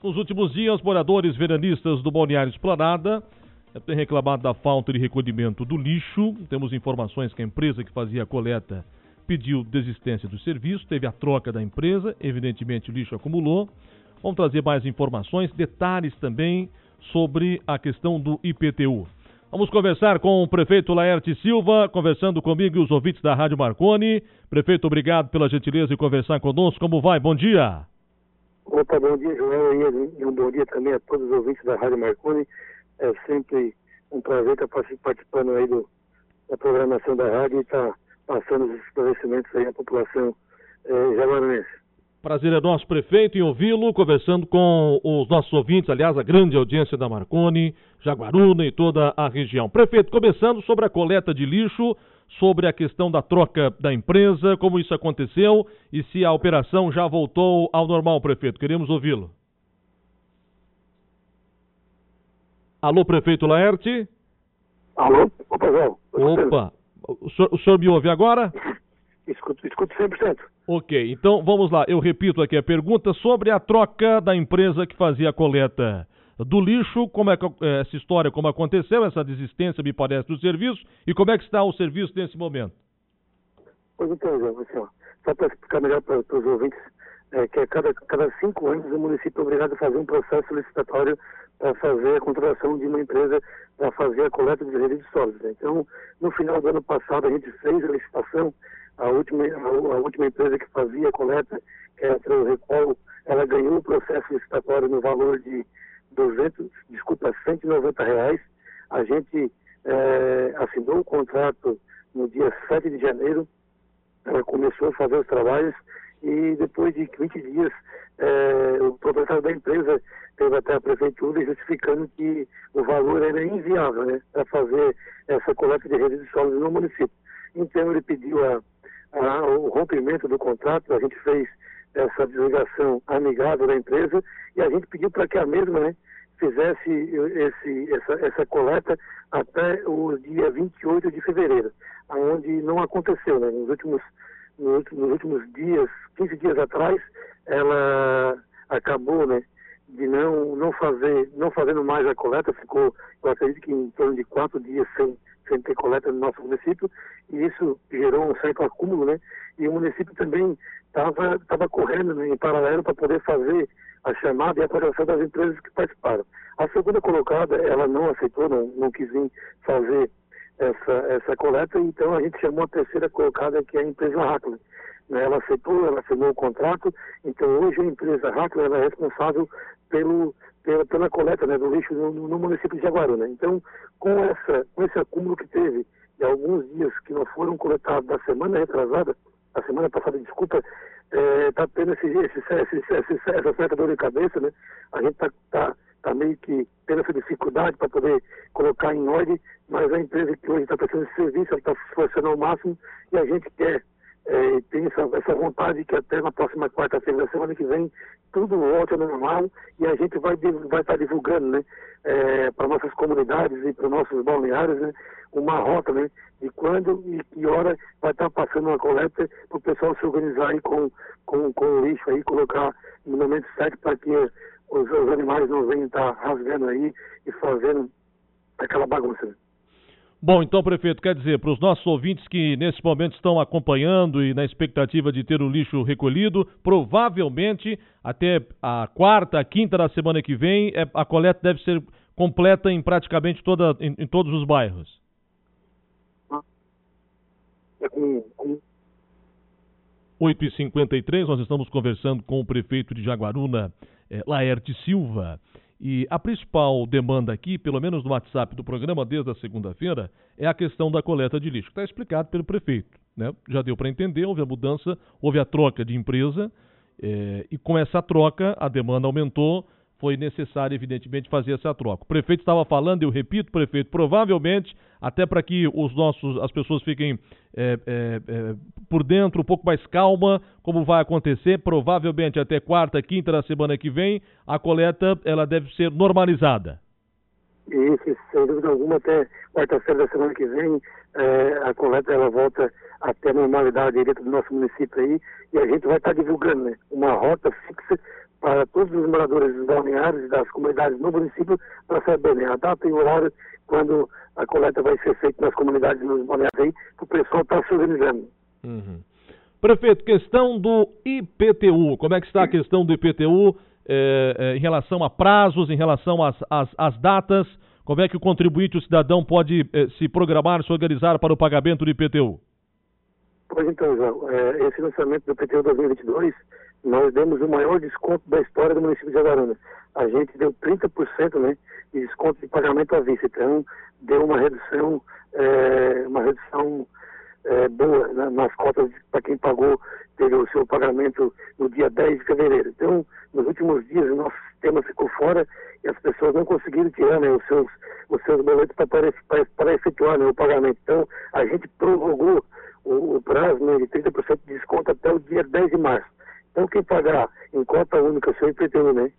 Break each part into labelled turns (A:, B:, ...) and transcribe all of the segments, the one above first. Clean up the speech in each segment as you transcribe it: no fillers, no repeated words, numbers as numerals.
A: Nos últimos dias, moradores veranistas do Balneário Esplanada têm reclamado da falta de recolhimento do lixo. Temos informações que a empresa que fazia a coleta pediu desistência do serviço, teve a troca da empresa, evidentemente o lixo acumulou. Vamos trazer mais informações, detalhes também sobre a questão do IPTU. Vamos conversar com o prefeito Laerte Silva, conversando comigo e os ouvintes da Rádio Marconi. Prefeito, obrigado pela gentileza de conversar conosco. Como vai? Bom dia.
B: Opa, bom dia, Joel, e um bom dia também a todos os ouvintes da Rádio Marconi. É sempre um prazer estar participando aí da programação da rádio e estar passando os esclarecimentos aí à população jaguarunense.
A: Prazer é nosso, prefeito, em ouvi-lo, conversando com os nossos ouvintes, aliás, a grande audiência da Marconi, Jaguaruna e toda a região. Prefeito, começando sobre a coleta de lixo, sobre a questão da troca da empresa, como isso aconteceu e se a operação já voltou ao normal, prefeito. Queremos ouvi-lo. Alô, prefeito Laerte?
B: Alô? Opa, João.
A: Opa, o senhor me ouve agora?
B: Escuto 100%.
A: Ok, então vamos lá, eu repito aqui a pergunta sobre a troca da empresa que fazia a coleta do lixo, como é que essa história, como aconteceu, essa desistência, me parece, do serviço, e como é que está o serviço nesse momento?
B: Pois então, João, assim, só para explicar melhor para os ouvintes, que a cada 5 anos o município é obrigado a fazer um processo licitatório para fazer a contratação de uma empresa para fazer a coleta de resíduos sólidos. Então, no final do ano passado, a gente fez a licitação. A última empresa que fazia a coleta, que era a Recol, ela ganhou o processo licitatório no valor de R$190. A gente assinou o contrato no dia 7 de janeiro, ela começou a fazer os trabalhos e depois de 20 dias o proprietário da empresa teve até a prefeitura justificando que o valor era inviável, né, para fazer essa coleta de resíduos sólidos no município. Então ele pediu o rompimento do contrato, a gente fez essa desligação amigável da empresa e a gente pediu para que a mesma, né, fizesse essa coleta até o dia 28 de fevereiro, onde não aconteceu, né? Nos últimos dias, 15 dias atrás, ela acabou, né, de não fazendo mais a coleta, ficou, eu acredito que em torno de 4 dias sem ter coleta no nosso município, e isso gerou um certo acúmulo, né? E o município também estava correndo, né, em paralelo para poder fazer a chamada e a avaliação das empresas que participaram. A segunda colocada, ela não aceitou, não quis vir fazer essa coleta, então a gente chamou a terceira colocada, que é a empresa Hackler. Ela aceitou, ela assinou o contrato, então hoje a empresa Hackler ela é responsável pela coleta, né, do lixo no município de Jaguaruna. Então, com esse acúmulo que teve de alguns dias que não foram coletados da semana retrasada, a semana passada, desculpa, está tendo essa certa dor de cabeça, né? A gente está meio que tendo essa dificuldade para poder colocar em ordem, mas a empresa que hoje está prestando esse serviço, ela está se esforçando ao máximo e a gente quer tem essa vontade que até na próxima quarta-feira da semana que vem tudo volte ao normal e a gente vai estar divulgando, né, para nossas comunidades e para nossos balneários, né, uma rota, né, de quando e que hora vai estar passando uma coleta para o pessoal se organizar aí com o lixo aí, colocar no momento certo para que os animais não venham estar rasgando aí e fazendo aquela bagunça, né?
A: Bom, então, prefeito, quer dizer, para os nossos ouvintes que nesse momento estão acompanhando e na expectativa de ter o lixo recolhido, provavelmente até a quarta, a quinta da semana que vem, a coleta deve ser completa em praticamente em todos os bairros. 8h53, nós estamos conversando com o prefeito de Jaguaruna, Laerte Silva. E a principal demanda aqui, pelo menos no WhatsApp do programa desde a segunda-feira, é a questão da coleta de lixo, que está explicado pelo prefeito, né? Já deu para entender, houve a mudança, houve a troca de empresa, e com essa troca a demanda aumentou, foi necessário, evidentemente, fazer essa troca. O prefeito estava falando, eu repito, prefeito, provavelmente, até para que as pessoas fiquem por dentro, um pouco mais calma, como vai acontecer, provavelmente até quarta, quinta da semana que vem, a coleta ela deve ser normalizada.
B: Isso, sem dúvida alguma, até quarta-feira da semana que vem, a coleta ela volta até a normalidade dentro do nosso município aí, e a gente vai estar divulgando, né, uma rota fixa para todos os moradores dos balneários e das comunidades no município para saber, né, a data e o horário quando a coleta vai ser feita nas comunidades nos balneários aí, que o pessoal está se organizando.
A: Uhum. Prefeito, questão do IPTU, como é que está a questão do IPTU em relação a prazos, em relação às datas, como é que o contribuinte, o cidadão, pode se programar, se organizar para o pagamento do IPTU?
B: Pois então, João, esse lançamento do IPTU 2022, nós demos o maior desconto da história do município de Jaguaruna. A gente deu 30%, né, de desconto de pagamento à vista, então deu uma redução boa, né, nas cotas para quem pagou, teve o seu pagamento no dia 10 de fevereiro. Então, nos últimos dias, o nosso sistema ficou fora e as pessoas não conseguiram tirar, né, os seus boletos para efetuar, né, o pagamento. Então, a gente prorrogou o prazo, né, de 30% de desconto até o dia 10 de março. Então, quem pagar em cota única seu IPTU, né,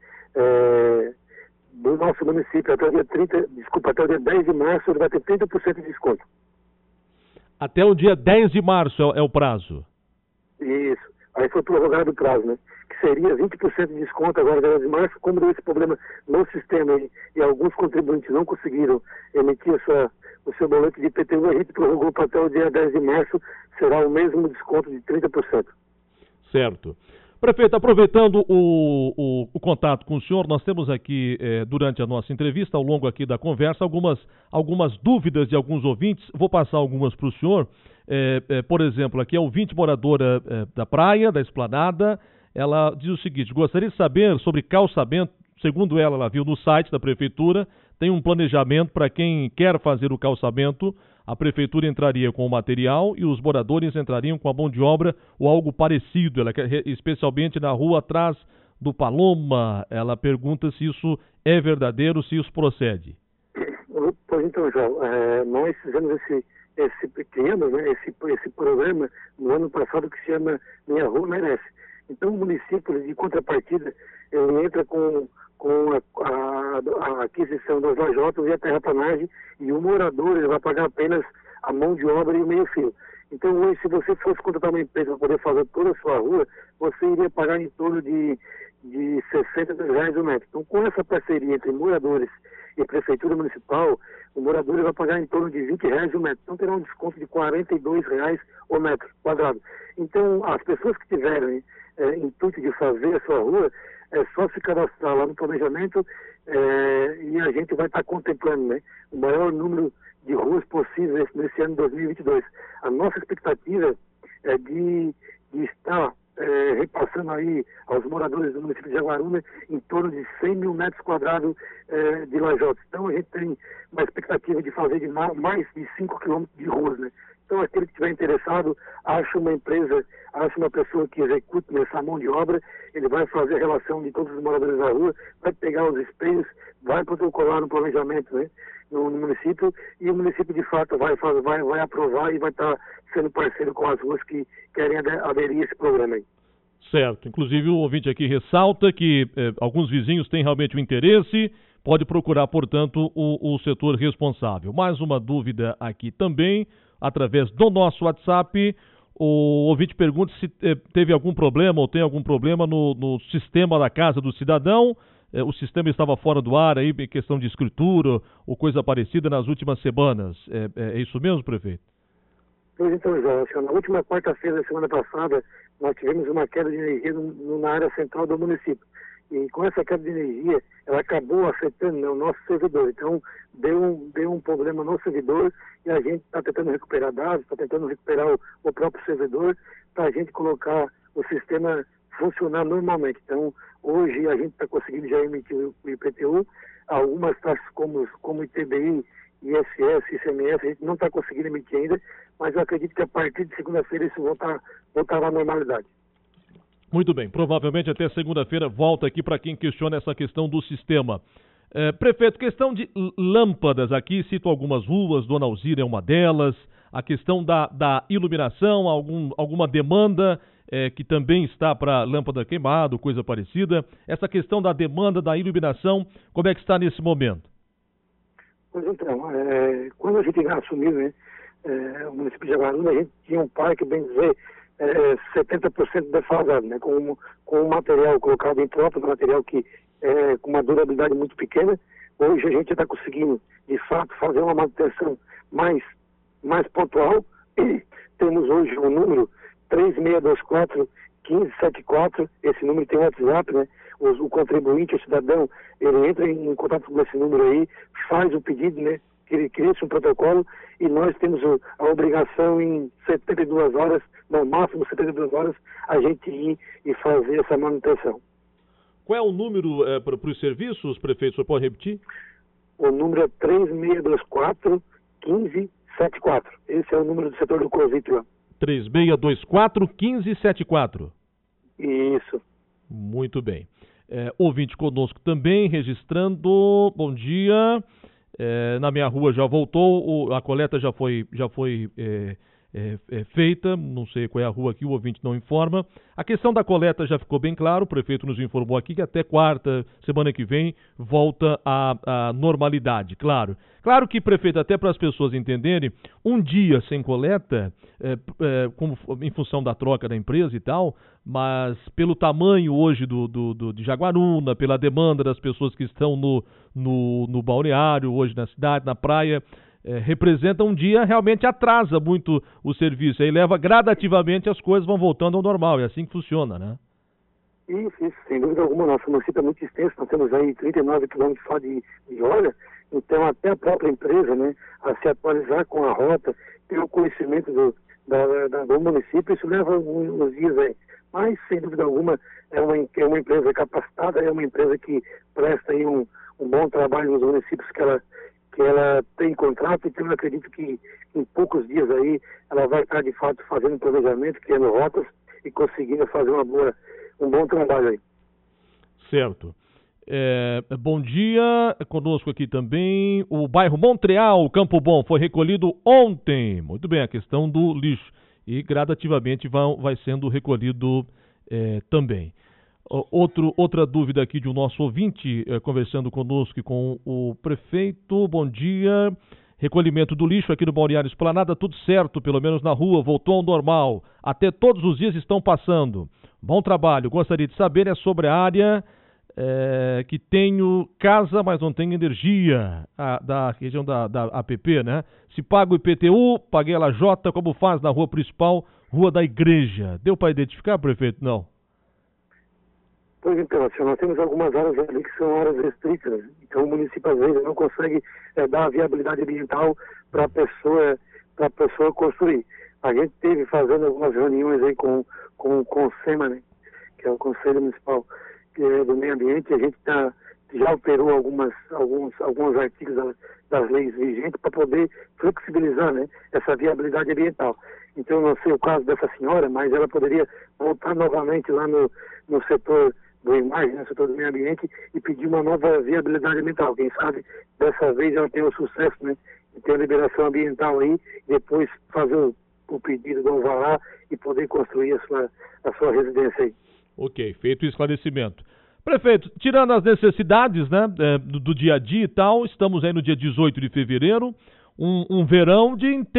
B: do nosso município até o dia 10 de março, ele vai ter 30% de desconto.
A: Até o dia 10 de março é o prazo.
B: Isso. Aí foi prorrogado o prazo, né? Que seria 20% de desconto agora, 10 de março. Como deu esse problema no sistema e alguns contribuintes não conseguiram emitir o seu boleto de IPTU, a gente prorrogou para até o dia 10 de março, será o mesmo desconto de 30%.
A: Certo. Prefeito, aproveitando o contato com o senhor, nós temos aqui, durante a nossa entrevista, ao longo aqui da conversa, algumas dúvidas de alguns ouvintes. Vou passar algumas para o senhor. Por exemplo, aqui a ouvinte moradora da praia, da Esplanada, ela diz o seguinte: gostaria de saber sobre calçamento. Segundo ela viu no site da prefeitura, tem um planejamento para quem quer fazer o calçamento. A prefeitura entraria com o material e os moradores entrariam com a mão de obra ou algo parecido. Ela quer, especialmente na rua atrás do Paloma. Ela pergunta se isso é verdadeiro, se isso procede.
B: Pois então, João, nós fizemos esse pequeno, né, esse programa no ano passado que se chama Minha Rua Merece. Então o município, de contrapartida, ele entra com a aquisição das lajotas e a terraplanagem, e o morador ele vai pagar apenas a mão de obra e o meio-fio. Então hoje, se você fosse contratar uma empresa para poder fazer toda a sua rua, você iria pagar em torno de R$60 o metro. Então, com essa parceria entre moradores e prefeitura municipal, o morador vai pagar em torno de R$20 o metro. Então terá um desconto de R$42 o metro quadrado. Então, as pessoas que tiverem intuito de fazer a sua rua, é só se cadastrar lá no planejamento e a gente vai estar contemplando, né, o maior número de ruas possíveis nesse ano de 2022. A nossa expectativa é de estar repassando aí aos moradores do município de Jaguaruna em torno de 100 mil metros quadrados de lajotas. Então a gente tem uma expectativa de fazer de mais de 5 quilômetros de ruas, né? Então aquele que estiver interessado, acha uma empresa, acha uma pessoa que execute nessa mão de obra, ele vai fazer a relação de todos os moradores da rua, vai pegar os espelhos, vai protocolar no planejamento, né, no município, e o município de fato vai aprovar e vai estar sendo parceiro com as ruas que querem aderir a esse programa aí.
A: Certo. Inclusive o ouvinte aqui ressalta que alguns vizinhos têm realmente o interesse, pode procurar, portanto, o setor responsável. Mais uma dúvida aqui também, através do nosso WhatsApp, o ouvinte pergunta se teve algum problema ou tem algum problema no sistema da casa do cidadão. O sistema estava fora do ar aí, em questão de escritura ou coisa parecida nas últimas semanas. É isso mesmo, prefeito?
B: Pois então, Jorge, na última quarta-feira da semana passada, nós tivemos uma queda de energia na área central do município. E com essa queda de energia, ela acabou afetando, né, o nosso servidor. Então, deu um problema no servidor e a gente está tentando recuperar dados, está tentando recuperar o próprio servidor para a gente colocar o sistema funcionar normalmente. Então, hoje a gente está conseguindo já emitir o IPTU. Algumas taxas como ITBI, ISS, ICMS, a gente não está conseguindo emitir ainda, mas eu acredito que a partir de segunda-feira isso voltará à normalidade.
A: Muito bem, provavelmente até segunda-feira volta aqui para quem questiona essa questão do sistema. Prefeito, questão de lâmpadas aqui, cito algumas ruas, Dona Alzira é uma delas, a questão da iluminação, alguma demanda que também está para lâmpada queimada, coisa parecida. Essa questão da demanda da iluminação, como é que está nesse momento?
B: Pois então, quando a gente assumiu, né, o município de Jaguaruna, a gente tinha um parque, bem dizer, 70% defasado, né? Com um material colocado em troca, um material que com uma durabilidade muito pequena. Hoje a gente está conseguindo, de fato, fazer uma manutenção mais pontual. Temos hoje o número 3624-1574, esse número tem WhatsApp, né? O contribuinte, o cidadão, ele entra em contato com esse número aí, faz o pedido, né? Que ele cria um protocolo e nós temos a obrigação em 72 horas, no máximo 72 horas, a gente ir e fazer essa manutenção.
A: Qual é o número para os serviços, prefeito? Você pode repetir?
B: O número é 3624-1574. Esse é o número do setor do COSIT lá.
A: 3624-1574.
B: Isso.
A: Muito bem. Ouvinte conosco também, registrando. Bom dia. Na minha rua já voltou, a coleta já foi feita, não sei qual é a rua aqui, o ouvinte não informa. A questão da coleta já ficou bem claro, o prefeito nos informou aqui que até quarta, semana que vem, volta à normalidade, claro. Claro que, prefeito, até para as pessoas entenderem, um dia sem coleta, em função da troca da empresa e tal, mas pelo tamanho hoje de Jaguaruna, pela demanda das pessoas que estão no balneário, hoje na cidade, na praia, representa um dia, realmente atrasa muito o serviço, aí leva gradativamente, as coisas vão voltando ao normal, é assim que funciona, né?
B: Isso, sem dúvida alguma, nosso município é muito extenso, nós temos aí 39 quilômetros só de orla, então até a própria empresa, né, a se atualizar com a rota, ter o conhecimento do município, isso leva uns dias aí, mas sem dúvida alguma é uma empresa capacitada, é uma empresa que presta aí um bom trabalho nos municípios que ela tem contrato, então eu acredito que em poucos dias aí ela vai estar de fato fazendo planejamento, criando rotas e conseguindo fazer um bom trabalho aí.
A: Certo. Bom dia, conosco aqui também o bairro Montreal, Campo Bom, foi recolhido ontem. Muito bem, a questão do lixo e gradativamente vai sendo recolhido também. Outra dúvida aqui de um nosso ouvinte conversando conosco e com o prefeito. Bom dia. Recolhimento do lixo aqui no Balneário Esplanada, tudo certo, pelo menos na rua, voltou ao normal. Até todos os dias estão passando. Bom trabalho. Gostaria de saber sobre a área que tenho casa, mas não tenho energia, da região da APP, né? Se paga o IPTU, paguei a LJ, como faz na rua principal, Rua da Igreja. Deu para identificar, prefeito? Não.
B: Pois então, senhor, nós temos algumas áreas ali que são áreas restritas, então o município às vezes não consegue dar a viabilidade ambiental para a pessoa construir. A gente teve fazendo algumas reuniões aí com o SEMA, né, que é o Conselho Municipal do Meio Ambiente, a gente já alterou alguns artigos das leis vigentes para poder flexibilizar, né, essa viabilidade ambiental. Então, não sei o caso dessa senhora, mas ela poderia voltar novamente lá no setor do imagem, no setor do meio ambiente, e pedir uma nova viabilidade ambiental. Quem sabe, dessa vez ela tenha o sucesso, né, de ter a liberação ambiental aí, e depois fazer o pedido do alvará e poder construir a sua residência aí. Ok,
A: feito o esclarecimento. Prefeito, tirando as necessidades, né, do dia a dia e tal, estamos aí no dia 18 de fevereiro, um verão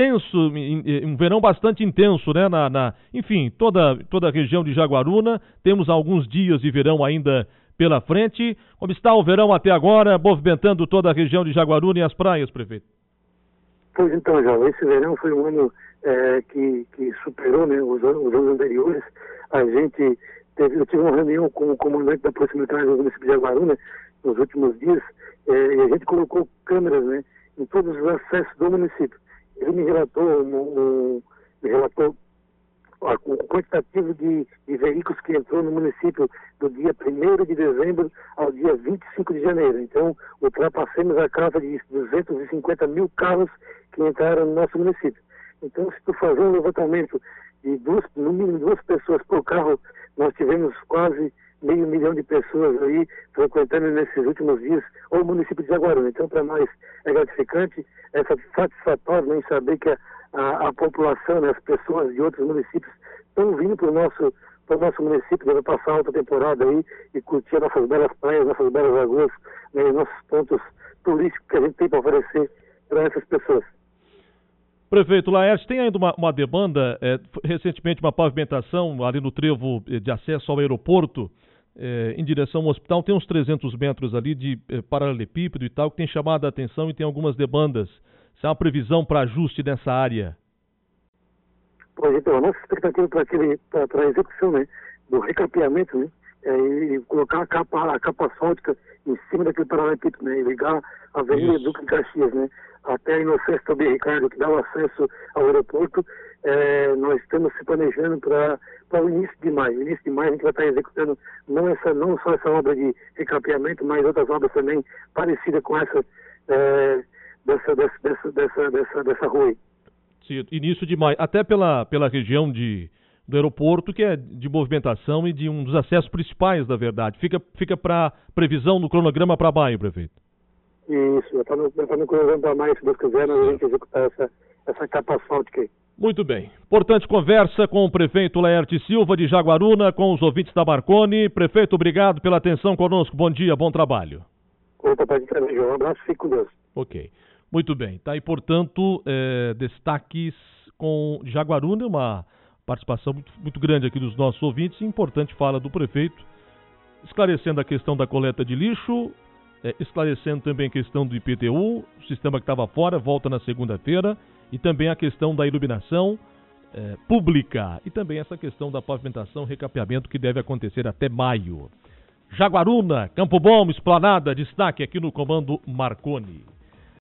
A: um verão bastante intenso, né? Enfim, toda a região de Jaguaruna, temos alguns dias de verão ainda pela frente. Como está o verão até agora, movimentando toda a região de Jaguaruna e as praias, prefeito?
B: Pois então, João, esse verão foi um ano que superou, né, os anos anteriores. Eu tive uma reunião com o comandante da Polícia Militar do município de Jaguaruna nos últimos dias, e a gente colocou câmeras, né, em todos os acessos do município. Ele me relatou o quantitativo de veículos que entrou no município do dia 1º de dezembro ao dia 25 de janeiro. Então, ultrapassamos a casa de 250 mil carros que entraram no nosso município. Então, se tu fazer um levantamento de no mínimo 2 pessoas por carro, nós tivemos quase 500 mil de pessoas aí frequentando nesses últimos dias o município de Jaguaruna. Então, para nós é gratificante, é satisfatório, né, em saber que a população, né, as pessoas de outros municípios estão vindo para o nosso município, deve passar a alta temporada aí e curtir nossas belas praias, nossas belas lagoas, né, nossos pontos turísticos que a gente tem para oferecer para essas pessoas.
A: Prefeito Laerte, tem ainda uma demanda, recentemente uma pavimentação ali no trevo de acesso ao aeroporto, em direção ao hospital, tem uns 300 metros ali de paralelepípedo e tal, que tem chamado a atenção e tem algumas demandas. Se há uma previsão para ajuste nessa área?
B: Pois então, a nossa expectativa para a execução, né, do recapeamento, né, e colocar a capa asfáltica em cima daquele paralelepípedo, né, e ligar a Avenida Duque de Caxias, né, até a Inocêncio Tobia Ricardo, que dá o acesso ao aeroporto. Nós estamos se planejando para o início de maio. No início de maio a gente vai estar executando não só essa obra de recapeamento, mas outras obras também parecidas com essa dessa rua aí.
A: Sim, início de maio, até pela região do aeroporto, que é de movimentação e de um dos acessos principais, na verdade. Fica para previsão no cronograma para maio, prefeito?
B: Isso, já está no cronograma para maio, se Deus quiser, nós vamos executar essa capa asfáltica aí.
A: Muito bem. Importante conversa com o prefeito Laerte Silva de Jaguaruna, com os ouvintes da Marconi. Prefeito, obrigado pela atenção conosco. Bom dia, bom trabalho.
B: Opa, pode trazer, um abraço, fique com Deus.
A: Ok. Muito bem. Tá aí, portanto, destaques com Jaguaruna, uma participação muito grande aqui dos nossos ouvintes. Importante fala do prefeito, esclarecendo a questão da coleta de lixo, esclarecendo também a questão do IPTU, o sistema que estava fora, volta na segunda-feira, e também a questão da iluminação pública, e também essa questão da pavimentação, recapeamento que deve acontecer até maio. Jaguaruna, Campo Bom, Esplanada, destaque aqui no Comando Marconi.